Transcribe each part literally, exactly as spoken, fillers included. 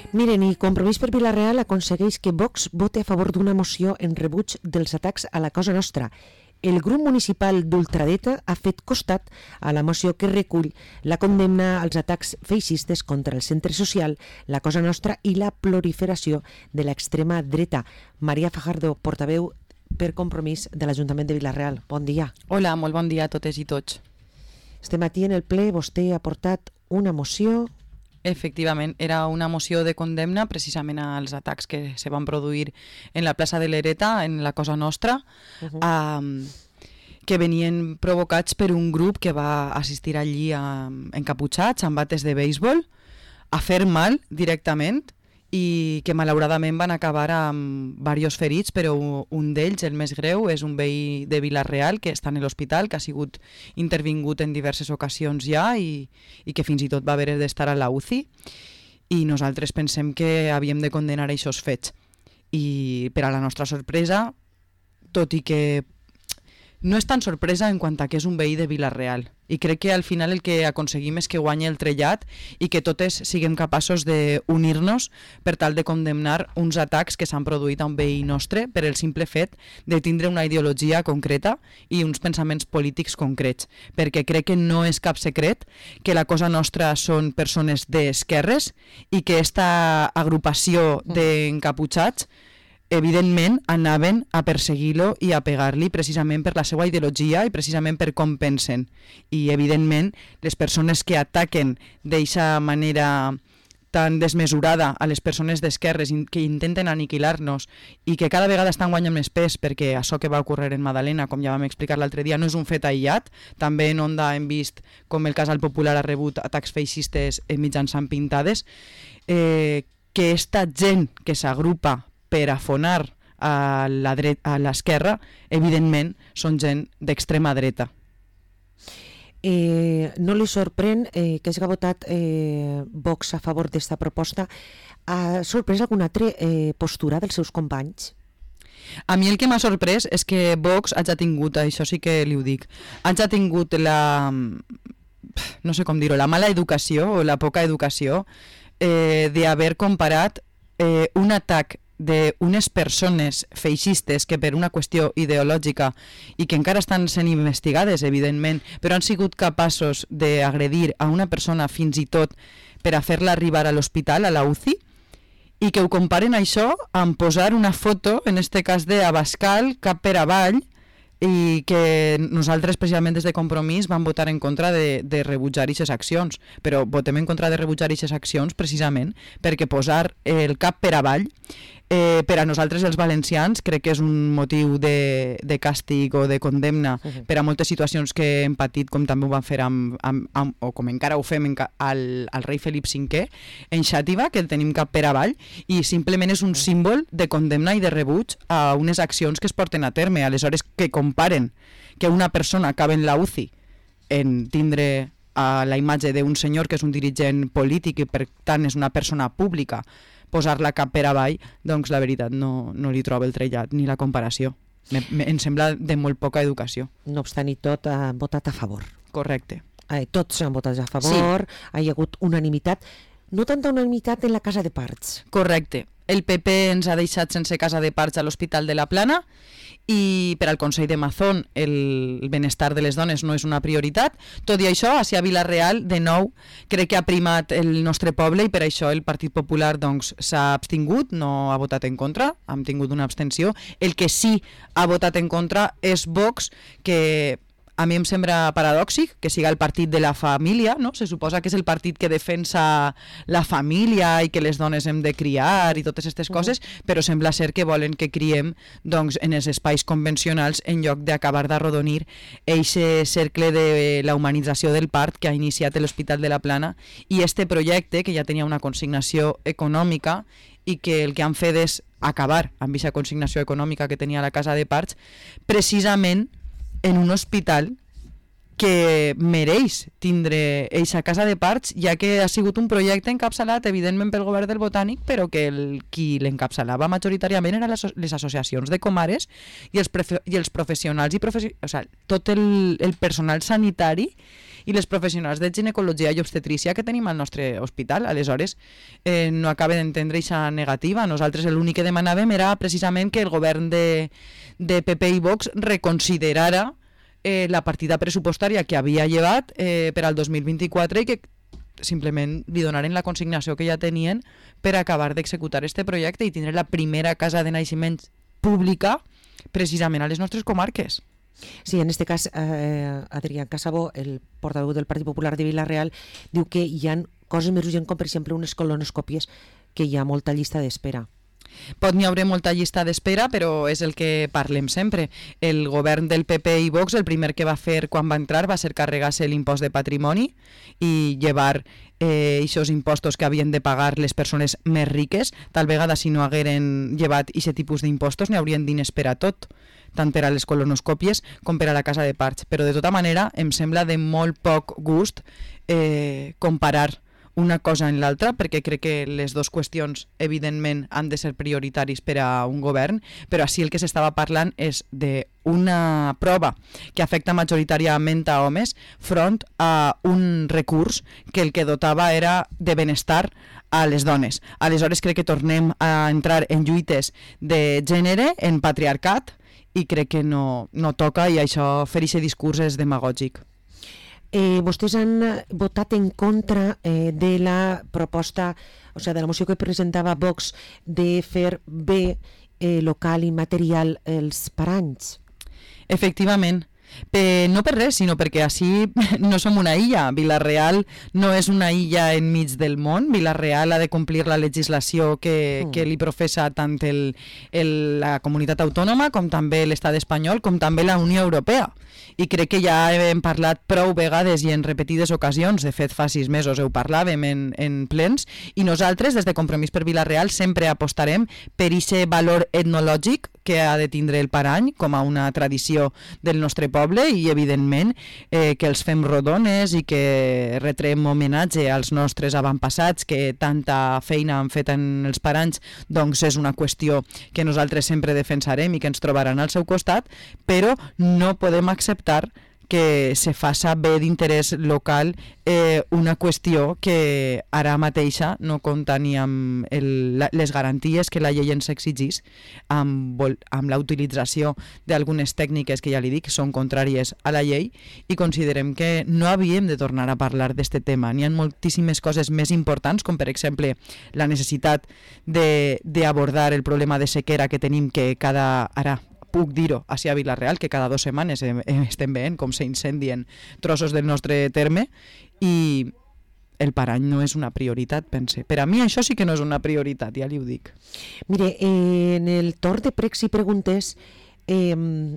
Miren, i Compromís per Vila-real aconsegueix que Vox vote a favor d'una moció en rebuig dels atacs a la Cosa Nostra. El grup municipal d'ultradeta ha fet costat a la moció que recull la condemna als atacs feixistes contra el centre social, la Cosa Nostra i la proliferació de l'extrema dreta. Maria Fajardo, portaveu per Compromís de l'Ajuntament de Vila-real. Bon dia. Hola, molt bon dia a totes i tots. Este matí en el ple vostè ha portat una moció. Efectivament, era una moció de condemna precisament als atacs que se van produir en la plaça de l'Hereta, en la Cosa Nostra, uh-huh. um, que venien provocats per un grup que va assistir allí um, encaputxats, amb bates de béisbol, a fer mal directament, i que malauradament van acabar amb diversos ferits, però un d'ells, el més greu, és un veí de Vila-real que està en l'hospital, que ha sigut intervingut en diverses ocasions ja i, i que fins i tot va haver d'estar a la U C I, i nosaltres pensem que havíem de condenar aquests fets. I per a la nostra sorpresa, tot i que no és tan sorpresa en quant a que és un veí de Vila-real, i crec que al final el que aconseguim és que guanyi el trellat i que totes siguem capaços d'unir-nos per tal de condemnar uns atacs que s'han produït a un veí nostre per el simple fet de tindre una ideologia concreta i uns pensaments polítics concrets, perquè crec que no és cap secret que la Cosa Nostra són persones d'esquerres i que esta agrupació d'encaputxats evidentment anaven a perseguir-lo i a pegar-li precisament per la seva ideologia i precisament per com pensen. I evidentment les persones que ataquen d'eixa manera tan desmesurada a les persones d'esquerres que intenten aniquilar-nos i que cada vegada estan guanyant més pes, perquè això que va ocórrer en Madalena, com ja vam explicar l'altre dia, no és un fet aïllat. També en Onda hem vist com el Casal Popular ha rebut atacs feixistes mitjançant pintades. Eh, que esta gent que s'agrupa per afonar a la dret, a l'esquerra, evidentment són gent d'extrema dreta. Eh, no li sorprèn eh, que hagi votat eh, Vox a favor d'esta proposta? Ha sorprès alguna altra eh, postura dels seus companys? A mi el que m'ha sorprès és que Vox hagi tingut, això sí que li ho dic, hagi tingut la, no sé com dir-ho, la mala educació o la poca educació eh, d'haver comparat eh, un atac d'unes persones feixistes que per una qüestió ideològica i que encara estan sent investigades, evidentment, però han sigut capaços d'agredir a una persona fins i tot per a fer-la arribar a l'hospital, a la U C I, i que ho comparen això amb posar una foto, en este cas d'Abascal, cap per avall, i que nosaltres precisament des de Compromís vam votar en contra de, de rebutjar aquestes accions, però votem en contra de rebutjar aquestes accions precisament perquè posar el cap per avall eh, per a nosaltres els valencians crec que és un motiu de, de càstig o de condemna uh-huh. per a moltes situacions que hem patit, com també ho vam fer amb, amb, amb, o com encara ho fem en, al, al rei Felip cinquè en Xàtiva, que el tenim cap per avall, i simplement és un símbol de condemna i de rebuig a unes accions que es porten a terme. Aleshores, que comparen que una persona acaba en la U C I en tindre a la imatge d'un senyor que és un dirigent polític i per tant és una persona pública, posar-la cap per avall, doncs la veritat no, no li trobo el trellat ni la comparació. Me, me, em sembla de molt poca educació. No obstant i tot, ha votat a favor. Correcte. Eh, tots han votat a favor, sí. Hi ha hagut unanimitat, no tanta unanimitat en la Casa de Parts. Correcte. El P P ens ha deixat sense casa de parts a l'Hospital de la Plana i per al Consell de Mazón el benestar de les dones no és una prioritat. Tot i això, a Vila-real, de nou, crec que ha primat el nostre poble i per això el Partit Popular doncs, s'ha abstingut, no ha votat en contra, hem tingut una abstenció. El que sí ha votat en contra és Vox, que a mi em sembla paradòxic que siga el partit de la família, no? Se suposa que és el partit que defensa la família i que les dones hem de criar i totes aquestes coses, mm. però sembla ser que volen que criem doncs, en els espais convencionals en lloc d'acabar d'arrodonir eixe cercle de la humanització del part que ha iniciat l'Hospital de la Plana i este projecte, que ja tenia una consignació econòmica i que el que han fet és acabar amb aquesta consignació econòmica que tenia la Casa de Parts, precisament en un hospital que mereix tindre eixa casa de parcs, ja que ha sigut un projecte encapçalat, evidentment, pel govern del Botànic, però que el, qui l'encapçalava majoritàriament eren les, les associacions de comares i els, prefe, i els professionals, i professi, o sigui, tot el, el personal sanitari i les professionals de ginecologia i obstetrícia que tenim al nostre hospital. Aleshores, eh, no acaba d'entendre aquesta negativa. Nosaltres l'únic que demanàvem era precisament que el govern de, de P P i Vox reconsiderara eh, la partida pressupostària que havia llevat eh, per al dos mil vint-i-quatre i que simplement li donaren la consignació que ja tenien per acabar d'executar este projecte i tindre la primera casa de naixements pública precisament a les nostres comarques. Sí, en este cas, eh, Adrián Casabó, el portaveu del Partit Popular de Vila-real, diu que hi ha coses més urgents com, per exemple, unes colonoscòpies, que hi ha molta llista d'espera. Pot n'hi haurà molta llista d'espera, però és el que parlem sempre. El govern del P P i Vox el primer que va fer quan va entrar va ser carregar-se l'impost de patrimoni i llevar eh, aquests impostos que havien de pagar les persones més riques. Tal vegada, si no hagueren llevat aquest tipus d'impostos, n'hi haurien diners per a tot, tant per a les colonoscòpies com per a la casa de parts. Però de tota manera em sembla de molt poc gust eh, comparar una cosa en l'altra, perquè crec que les dues qüestions evidentment han de ser prioritaris per a un govern, però així el que s'estava parlant és d'una prova que afecta majoritàriament a homes front a un recurs que el que dotava era de benestar a les dones. Aleshores crec que tornem a entrar en lluites de gènere, en patriarcat, i crec que no, no toca, i això, fer aquest discurs és demagògic. Eh, vostès han votat en contra eh, de la proposta, o sigui, de la moció que presentava Vox de fer bé eh, local i material els paranys. Efectivament. Pe, no per res, sinó perquè així no som una illa. Vila-real no és una illa enmig del món. Vila-real ha de complir la legislació que, mm. que li professa tant el, el, la comunitat autònoma com també l'estat espanyol, com també la Unió Europea. I crec que ja hem parlat prou vegades i en repetides ocasions, de fet fa sis mesos ho parlàvem en, en plens, i nosaltres des de Compromís per Vila-real sempre apostarem per aquest valor etnològic que ha de tindre el parany com a una tradició del nostre poble i evidentment eh, que els fem rodones i que retrem homenatge als nostres avantpassats que tanta feina han fet en els paranys, doncs és una qüestió que nosaltres sempre defensarem i que ens trobaran al seu costat, però no podem acceptar que se faça bé d'interès local eh, una qüestió que ara mateixa no compta ni amb el, la, les garanties que la llei ens exigís, amb, amb la utilització d'algunes tècniques que ja li dic són contràries a la llei, i considerem que no havíem de tornar a parlar d'aquest tema. N'hi ha moltíssimes coses més importants, com per exemple la necessitat d'abordar el problema de sequera que tenim, que cada ara puc dir-ho, així a Vila-real, que cada dues setmanes estem veient com s'incendien trossos del nostre terme, i el parany no és una prioritat, pense. Per a mi això sí que no és una prioritat, ja li ho dic. Mire, eh, en el torn de pregs i preguntes eh,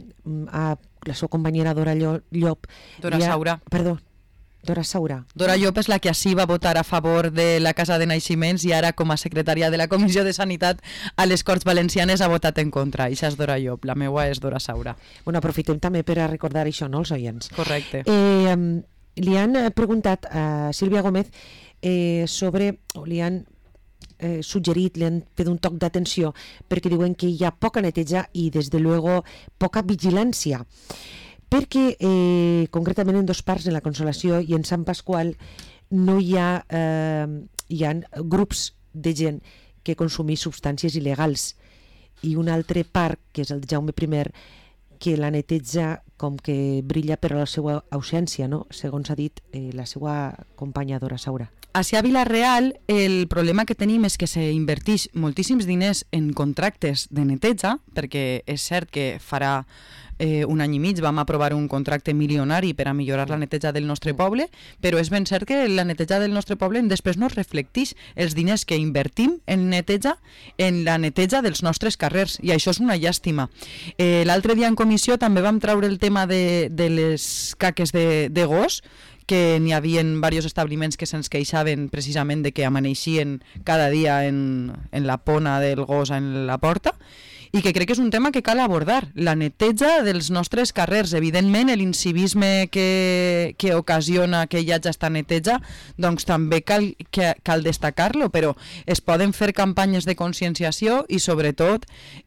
a la seva companyera Dora Llop... Dora ha, Saura. Perdó, Dora Saura. Dora Llop és la que així va votar a favor de la Casa de Naixements i ara com a secretària de la Comissió de Sanitat a les Corts Valencianes ha votat en contra. Això és Dora Llop, la meua és Dora Saura. Bueno, aprofitem també per a recordar això, no, els oients. Correcte. Eh, li han preguntat a Sílvia Gómez eh, sobre, o li han eh, suggerit, li han fet un toc d'atenció perquè diuen que hi ha poca neteja i, des de luego, poca vigilància. Perquè eh, concretament en dos parcs, en la Consolació i en Sant Pasqual, no hi ha, eh, hi ha grups de gent que consumís substàncies il·legals, i un altre parc, que és el de Jaume primer, que la neteja com que brilla per la seva ausència, no? Segons ha dit eh, la seva companya Dora Saura. Així a Vila-real el problema que tenim és que s'inverteix moltíssims diners en contractes de neteja, perquè és cert que farà eh, un any i mig vam aprovar un contracte milionari per a millorar la neteja del nostre poble, però és ben cert que la neteja del nostre poble després no reflecteix els diners que invertim en neteja en la neteja dels nostres carrers, i això és una llàstima. Eh, L'altre dia en comissió també vam traure el tema de, de les caques de, de gos, que n'hi havia diversos establiments que se'ns queixaven precisament de que amaneixien cada dia en, en la pona del gos en la porta, i que crec que és un tema que cal abordar, la neteja dels nostres carrers. Evidentment, l'incivisme que, que ocasiona que hi hagi aquesta neteja, doncs també cal, que, cal destacar-lo, però es poden fer campanyes de conscienciació i, sobretot,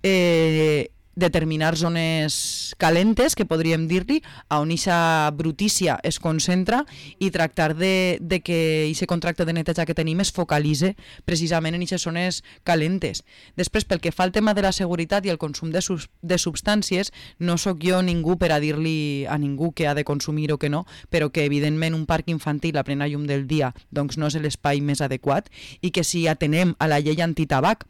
eh, determinar zones calentes, que podríem dir-li, on aquesta brutícia es concentra, i tractar de, de que aquest contracte de neteja que tenim es focalitze precisament en aquestes zones calentes. Després, pel que fa al tema de la seguretat i el consum de, sub, de substàncies, no sóc jo ningú per a dir-li a ningú que ha de consumir o que no, però que evidentment un parc infantil a plena llum del dia doncs no és l'espai més adequat, i que si atenem a la llei antitabac,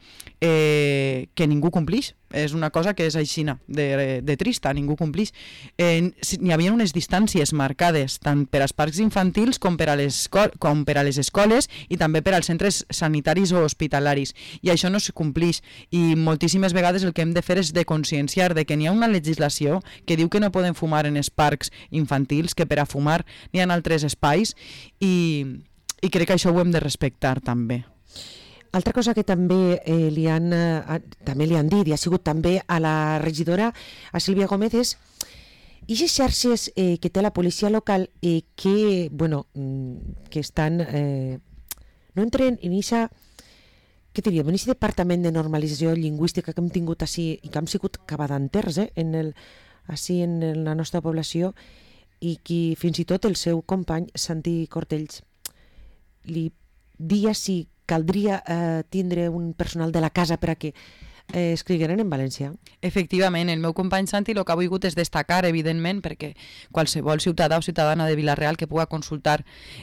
eh, que ningú complix, és una cosa que és aixina, de, de trista, ningú complix. Eh, n'hi havia unes distàncies marcades tant per als parcs infantils com per a les, com per a les escoles i també per als centres sanitaris o hospitalaris, i això no es complix, i moltíssimes vegades el que hem de fer és de conscienciar de que n'hi ha una legislació que diu que no poden fumar en els parcs infantils, que per a fumar n'hi ha altres espais, i, i crec que això ho hem de respectar també. Altra cosa que també, eh, li han, eh, també li han dit, i ha sigut també a la regidora, a Sílvia Gómez, és aquestes xarxes eh, que té la policia local eh, que, bueno, que estan, eh, no entren en aquesta, què diríem, en aquest departament de normalització lingüística que hem tingut així, i que hem sigut cabadanters, eh, en el, així en la nostra població, i que fins i tot el seu company, Santi Cortells, li dia si caldria eh, tindre un personal de la casa per a que eh, escrigueren en valencià. Efectivament, el meu company Santi el que ha volgut és destacar, evidentment, perquè qualsevol ciutadà o ciutadana de Vila-real que puga consultar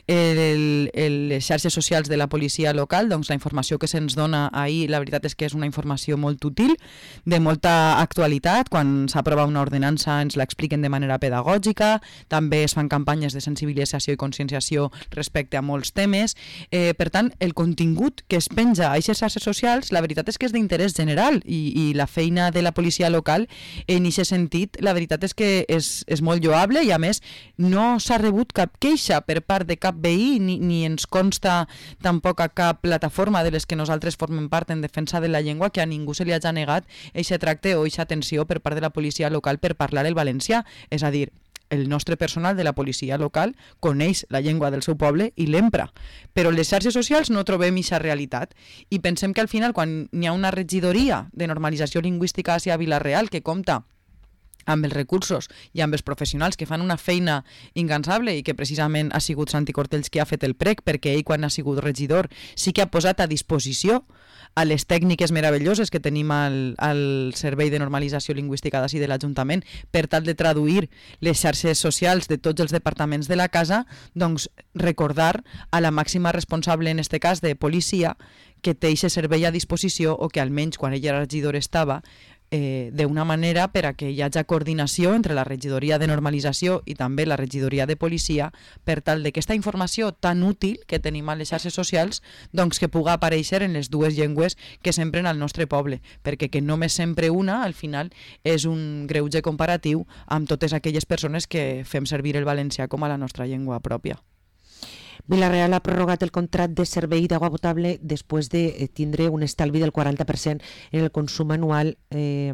el, el, les xarxes socials de la policia local, doncs la informació que se'ns dona ahir, la veritat és que és una informació molt útil, de molta actualitat. Quan s'aprova una ordenança ens l'expliquen de manera pedagògica, també es fan campanyes de sensibilització i conscienciació respecte a molts temes. Eh, per tant, el contingut que es penja a aquestes xarxes socials, la veritat és que és d'interès general, i, i la feina de la policia local en aquest sentit, la veritat és que és, és molt lloable, i a més no s'ha rebut cap queixa per part de cap veí, ni, ni ens consta tampoc a cap plataforma de les que nosaltres formem part en defensa de la llengua que a ningú se li hagi negat aquest tracte o aquesta atenció per part de la policia local per parlar el valencià. És a dir, el nostre personal de la policia local coneix la llengua del seu poble i l'empra. Però en les xarxes socials no trobem aquesta realitat, i pensem que al final, quan n'hi ha una regidoria de normalització lingüística hacia Vila-real que compta amb els recursos i amb els professionals que fan una feina incansable, i que precisament ha sigut Santi Cortells qui ha fet el prec, perquè ell, quan ha sigut regidor, sí que ha posat a disposició a les tècniques meravelloses que tenim al, al Servei de Normalització Lingüística d'ací de l'Ajuntament per tal de traduir les xarxes socials de tots els departaments de la casa, doncs recordar a la màxima responsable, en este cas de policia, que té aquest servei a disposició, o que almenys quan ella era regidor estava, eh, d'una manera per a que hi hagi coordinació entre la regidoria de normalització i també la regidoria de policia, per tal de que aquesta informació tan útil que tenim a les xarxes socials doncs que puga aparèixer en les dues llengües que s'empren al nostre poble, perquè que només sempre una al final és un greuge comparatiu amb totes aquelles persones que fem servir el valencià com a la nostra llengua pròpia. Vila-real ha prorrogat el contracte de servei d'aigua potable després de tindre un estalvi del quaranta per cent en el consum anual, eh,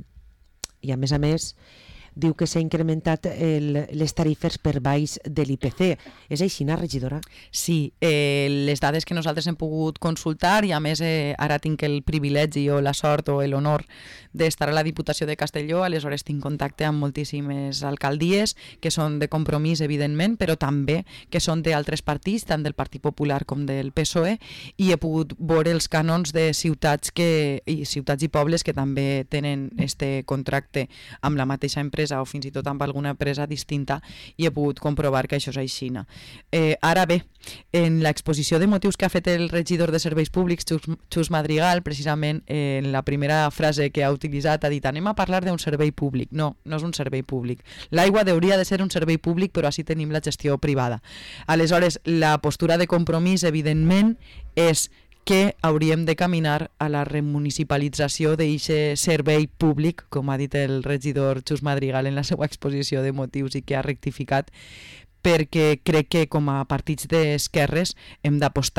i a més a més diu que s'ha incrementat el, les tarifes per baix de l'I P C. És així, regidora? Sí, eh, les dades que nosaltres hem pogut consultar, i a més eh, ara tinc el privilegi o la sort o l'honor d'estar a la Diputació de Castelló, aleshores tinc contacte amb moltíssimes alcaldies que són de Compromís, evidentment, però també que són d'altres partits, tant del Partit Popular com del P S O E, i he pogut veure els cànons de ciutats, que, i ciutats i pobles que també tenen este contracte amb la mateixa empresa o fins i tot amb alguna empresa distinta, i he pogut comprovar que això és així. Eh, ara bé, en l'exposició de motius que ha fet el regidor de Serveis Públics, Xus, Xus Madrigal, precisament eh, en la primera frase que ha utilitzat ha dit: anem a parlar d'un servei públic. No, no és un servei públic. L'aigua hauria de ser un servei públic, però així tenim la gestió privada. Aleshores, la postura de Compromís, evidentment, és que hauríem de caminar a la remunicipalització d'aquest servei públic, com ha dit el regidor Xus Madrigal en la seva exposició de motius i que ha rectificat, perquè crec que com a partits d'esquerres hem d'apostar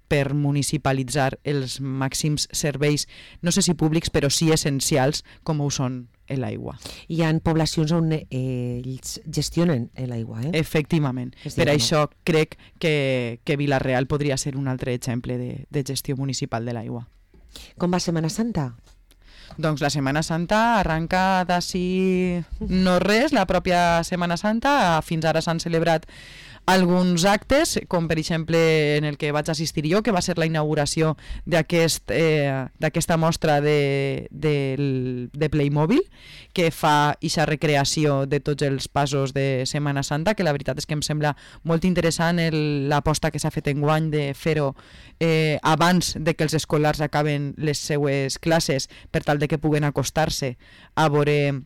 per municipalitzar els màxims serveis, no sé si públics, però sí essencials, com ho són l'aigua. Hi ha poblacions on eh, ells gestionen l'aigua, eh? Efectivament. Per això crec que, que Vila-real podria ser un altre exemple de, de gestió municipal de l'aigua. Com va Setmana Santa? Doncs la Setmana Santa arranca d'ací no res, la pròpia Setmana Santa. Fins ara s'han celebrat alguns actes, com per exemple en el que vaig assistir jo, que va ser la inauguració d'aquest, eh, d'aquesta mostra de, de, de Playmobil, que fa ixa recreació de tots els passos de Setmana Santa, que la veritat és que em sembla molt interessant l'aposta que s'ha fet enguany de fer-ho eh, abans de que els escolars acaben les seues classes, per tal de que puguen acostar-se a veure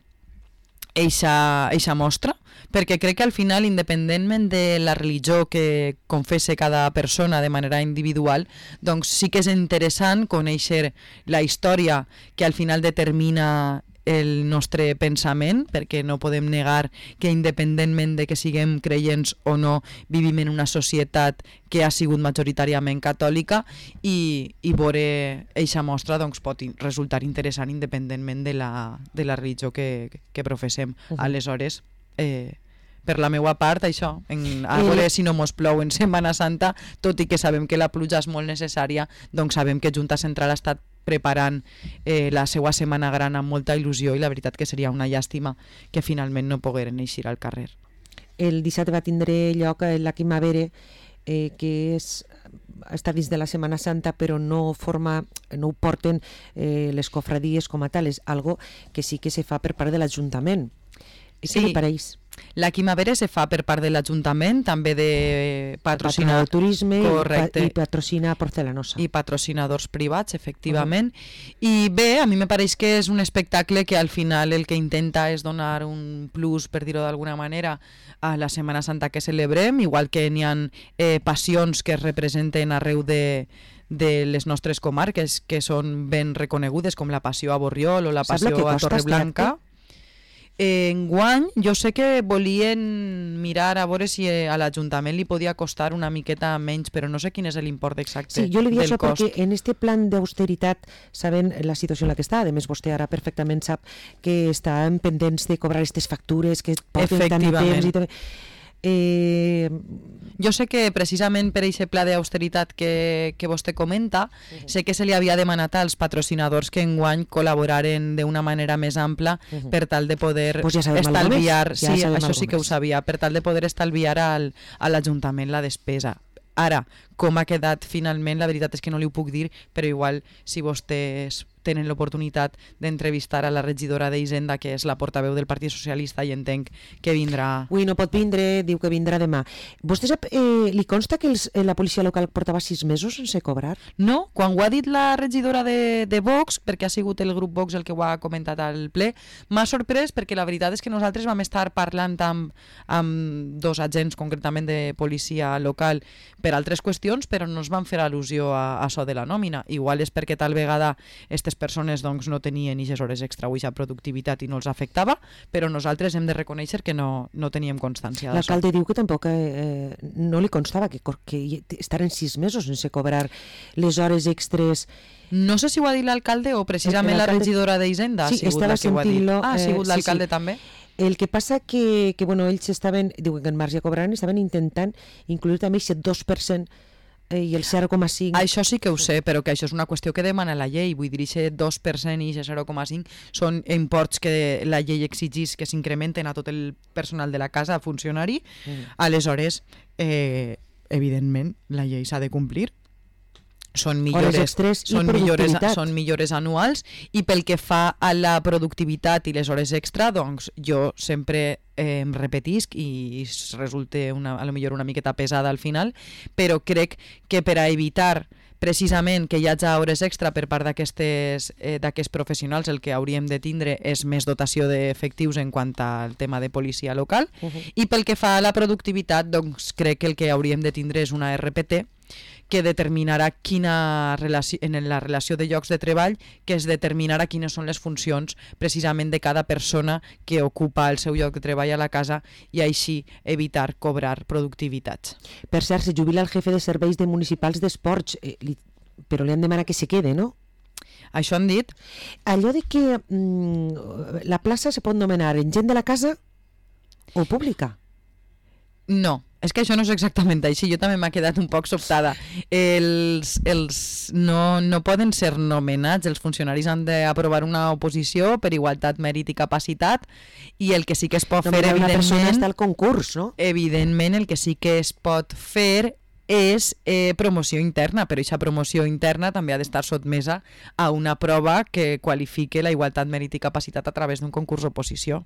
eixa, eixa mostra, perquè crec que al final, independentment de la religió que confesse cada persona de manera individual, doncs sí que és interessant conèixer la història que al final determina el nostre pensament, perquè no podem negar que independentment de que siguem creients o no, vivim en una societat que ha sigut majoritàriament catòlica, i, i veure eixa mostra doncs, pot resultar interessant independentment de la, de la religió que, que professem. Uh-huh. Aleshores, eh, per la meva part, això, en, a veure si no mos plou en Setmana Santa, tot i que sabem que la pluja és molt necessària, doncs sabem que Junta Central ha estat preparant eh, la seva setmana gran amb molta il·lusió, i la veritat que seria una llàstima que finalment no pogueren eixir al carrer. El dissabte va tindre lloc la Quimavere, eh, que és, està dins de la Setmana Santa, però no forma, no ho porten eh, les cofradies com a tal, és algo que sí que se fa per part de l'Ajuntament. Sí. Què li pareix? La Quimavere se fa per part de l'Ajuntament, també de patrocinar de turisme, correcte, i patrocina Porcelanosa. I patrocinadors privats, efectivament. Uh-huh. I bé, a mi me pareix que és un espectacle que al final el que intenta és donar un plus, per dir-ho d'alguna manera, a la Setmana Santa que celebrem, igual que n'hi ha eh, passions que es representen arreu de de les nostres comarques, que són ben reconegudes, com la Passió a Borriol o la Passió a Torreblanca. Enguany, jo sé que volien mirar a veure si a l'Ajuntament li podia costar una miqueta menys, però no sé quin és l'import exacte del cost. Sí, jo li dic això perquè en este plan d'austeritat, sabent la situació en la que està, a més vostè ara perfectament sap que està en pendents de cobrar aquestes factures que porten tant de temps i també... Eh... Jo sé que precisament per aquest pla d'austeritat que, que vostè comenta, uh-huh. sé que se li havia demanat als patrocinadors que enguany col·laboraren d'una manera més ampla uh-huh. per tal de poder pues ja estalviar, ja sí, això sí que ho sabia, per tal de poder estalviar al, a l'Ajuntament la despesa. Ara, com ha quedat finalment, la veritat és que no li ho puc dir, però igual si vostès tenen l'oportunitat d'entrevistar a la regidora d'Hisenda, que és la portaveu del Partit Socialista, i entenc que vindrà... Ui, no pot vindre, diu que vindrà demà. Vostè sap, eh, li consta que els, eh, la policia local portava sis mesos sense cobrar? No, quan ho ha dit la regidora de, de Vox, perquè ha sigut el grup Vox el que ho ha comentat al ple, m'ha sorprès perquè la veritat és que nosaltres vam estar parlant amb, amb dos agents, concretament de policia local, per altres qüestions, però no es van fer al·lusió a, a això de la nòmina. Igual és perquè tal vegada aquestes persones doncs, no tenien ixes hores extra o ixa productivitat i no els afectava, però nosaltres hem de reconèixer que no, no teníem constància d'això. L'alcalde diu que tampoc eh, no li constava que, que estaren sis mesos sense cobrar les hores extres. No sé si ho ha dit l'alcalde o precisament la regidora d'Hisenda ha sí, sigut la que ho ha dit. Ah, ha sigut eh, l'alcalde sí, sí. també? El que passa que, que bueno, ells estaven, diuen que en marge cobraran, estaven intentant incluir també aquest dos per cent i el zero coma cinc. Això sí que ho sé, però que això és una qüestió que demana la llei. Vull dir, aquest dos per cent i aquest zero coma cinc són imports que la llei exigís que s'incrementen a tot el personal de la casa, funcionari. Mm. Aleshores, eh, evidentment, la llei s'ha de complir. Són millores, són, millores, són millores anuals, i pel que fa a la productivitat i les hores extra, doncs jo sempre eh, em repetisc i resulta una, a lo millor una miqueta pesada al final, però crec que per a evitar precisament que hi hagi hores extra per part d'aquests eh, d'aquests professionals, el que hauríem de tindre és més dotació d'efectius en quant al tema de policia local. Uh-huh. I pel que fa a la productivitat, doncs crec que el que hauríem de tindre és una R P T que determinarà quina relació, en la relació de llocs de treball, que es determinarà quines són les funcions precisament de cada persona que ocupa el seu lloc de treball a la casa i així evitar cobrar productivitats. Per cert, se jubila el jefe de serveis de municipals d'esports, eh, li, però li han demanat que se quede, no? Això han dit? Allò de que mm, la plaça se pot nomenar en gent de la casa o pública? No, és que això no és exactament així, jo també m'ha quedat un poc sobtada. Els, els no, no poden ser nomenats, els funcionaris han d'aprovar una oposició per igualtat, mèrit i capacitat, i el que sí que es pot no, fer, evidentment... Una persona està evidentment, al concurs, no? Evidentment, el que sí que es pot fer és eh, promoció interna, però aquesta promoció interna també ha d'estar sotmesa a una prova que qualifique la igualtat, mèrit i capacitat a través d'un concurs d'oposició.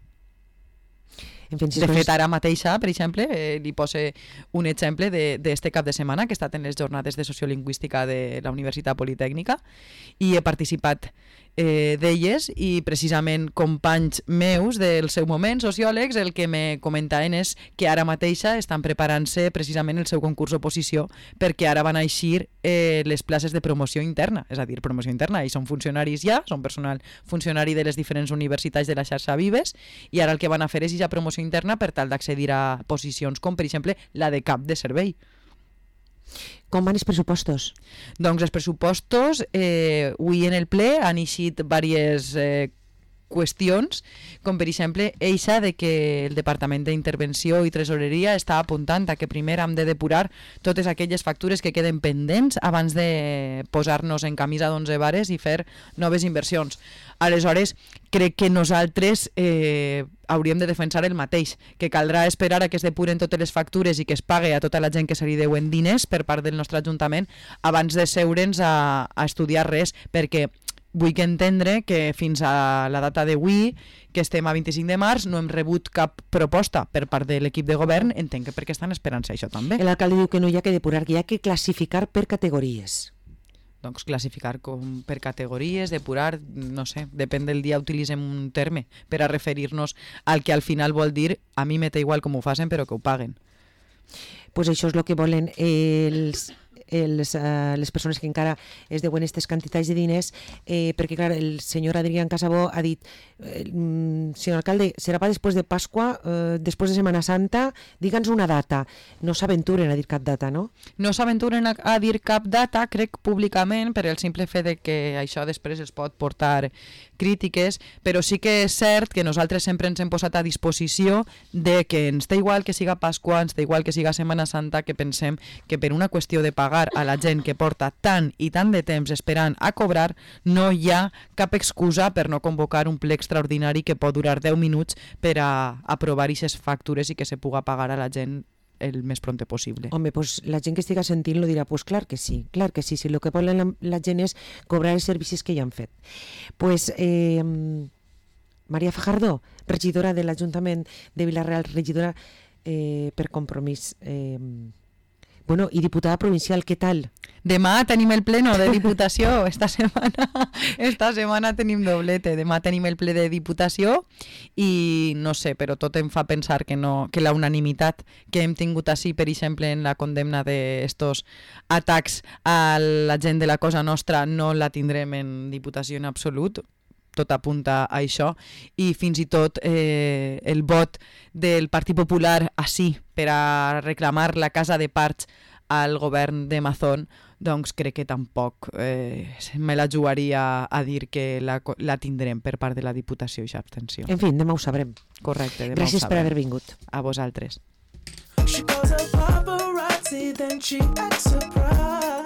En fi, si de coses... fet, ara mateixa, per exemple, eh, li pose un exemple d'este cap de setmana que he estat en les jornades de sociolingüística de la Universitat Politècnica i he participat eh, d'elles i precisament companys meus del seu moment, sociòlegs, el que me comentaven és que ara mateixa estan preparant-se precisament el seu concurs d'oposició perquè ara van a eixir eh, les places de promoció interna, és a dir, promoció interna, i són funcionaris ja, són personal funcionari de les diferents universitats de la xarxa Vives i ara el que van a fer és aquesta promoció interna per tal d'accedir a posicions com, per exemple, la de cap de servei. Com van els pressupostos? Doncs els pressupostos, eh, avui en el ple han eixit diverses eh, qüestions, com per exemple eixa de que el Departament d'Intervenció i Tresoreria està apuntant a que primer hem de depurar totes aquelles factures que queden pendents abans de posar-nos en camisa d'onze vares i fer noves inversions. Aleshores, crec que nosaltres eh, hauríem de defensar el mateix, que caldrà esperar a que es depuren totes les factures i que es pague a tota la gent que se li deuen diners per part del nostre Ajuntament abans de seure'ns a, a estudiar res, perquè vull que entendre que fins a la data d'avui, que estem a vint-i-cinc de març, no hem rebut cap proposta per part de l'equip de govern, entenc que perquè estan esperant-se això també. L'alcalde diu que no hi ha que depurar, que hi ha que classificar per categories. Doncs classificar com per categories, depurar, no sé, depèn del dia utilitzem un terme per a referir-nos al que al final vol dir a mi m'és igual com ho facin però que ho paguen. Pues això és el que volen els... Les, uh, les persones que encara es deuen aquestes quantitats de diners eh, perquè clar, el senyor Adrián Casabó ha dit eh, senyor alcalde, serà pa després de Pasqua eh, després de Setmana Santa, digue'ns una data. No s'aventuren a dir cap data, no? No s'aventuren a, a dir cap data, crec públicament, per el simple fet de que això després es pot portar crítiques, però sí que és cert que nosaltres sempre ens hem posat a disposició de que ens té igual que siga Pasqua, ens té igual que siga Setmana Santa, que pensem que per una qüestió de pagar a la gent que porta tant i tant de temps esperant a cobrar, no hi ha cap excusa per no convocar un ple extraordinari que pot durar deu minuts per a aprovar aquestes factures i que se puga pagar a la gent el més pronte possible. Home, pues la gent que estiga sentint-lo dirà, pues clar que sí, clar que sí, si el que volen la, la gent és cobrar els servicis que ja han fet. Pues, eh, Maria Fajardo, regidora de l'Ajuntament de Vila-real, regidora eh, per Compromís, eh, bueno, i diputada provincial, què tal? Demà tenim el pleno de Diputació, esta setmana, esta setmana tenim doblete, demà tenim el ple de Diputació i no sé, però tot em fa pensar que, no, que la unanimitat que hem tingut així, per exemple, en la condemna d'estos atacs a la gent de la Cosa Nostra, no la tindrem en Diputació en absolut. Tot apunta a això i fins i tot eh, el vot del Partit Popular així per a reclamar la casa de parts al govern de Mazón, doncs crec que tampoc eh, me la jugaria a dir que la, la tindrem per part de la Diputació i abstenció. En fi, demà ho sabrem. Correcte, demà Gràcies ho sabrem. per haver vingut. A vosaltres. She calls her paparazzi, then she acts surprised.